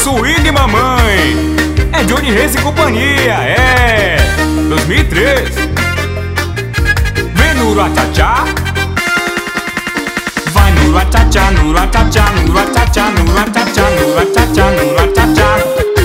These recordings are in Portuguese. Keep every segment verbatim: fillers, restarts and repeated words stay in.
swing, mamãe. É Johnny Reis e companhia, é dois mil e três. Vem no Ratachá. Vai no Ratachá, no Ratachá, no Ratachá, no Ratachá, no Ratachá, no Ratachá.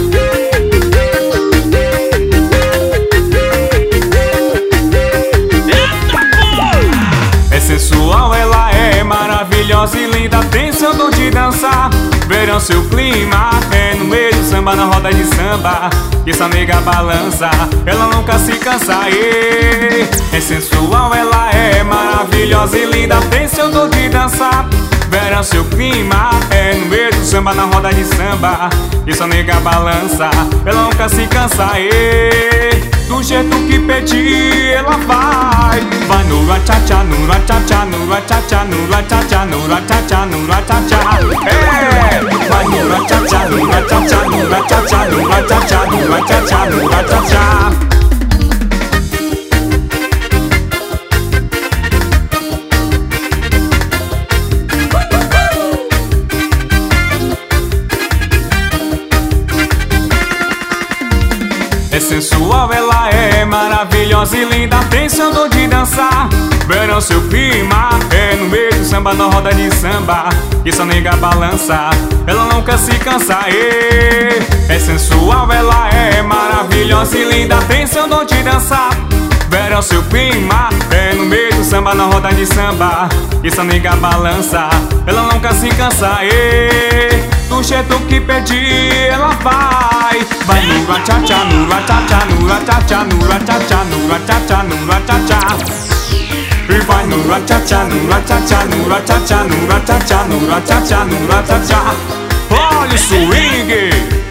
É sensual, ela é maravilhosa e linda, tem seu dom de dançar. Verão seu clima, é no meio do samba, na roda de samba, que essa nega balança, ela nunca se cansa. Ei, é sensual, ela é maravilhosa e linda, tem seu dom de dançar. Verão seu clima, é no meio do samba, na roda de samba, que essa nega balança, ela nunca se cansa. Ei, do jeito que pedir, ela vai. Vai no Ratachá, no Ratachá, no Ratachá, no Ratachá, no Ratachá, no Ratachá. É, vai no Ratachá, no Ratachá, no Ratachá, no Ratachá, no Ratachá, no Ratachá. É sensual, ela é maravilhosa e linda, tem seu dom de dançar. Verão seu clima, é no meio do samba, na roda de samba, que essa nega balança, ela nunca se cansa. Ei, é sensual, ela é maravilhosa e linda, tem seu dom de dançar. Verão seu clima, é no meio do samba, na roda de samba, que essa nega balança, ela nunca se cansa. Ei, do jeito que pedir, ela vai. Vai no Ratachá, no Ratachá, no Ratachá, no Ratachá, no Ratachá, no Ratachá. E vai no Ratachá, no Ratachá, no Ratachá, no Ratachá, no Ratachá, no Ratachá. Olha o swing!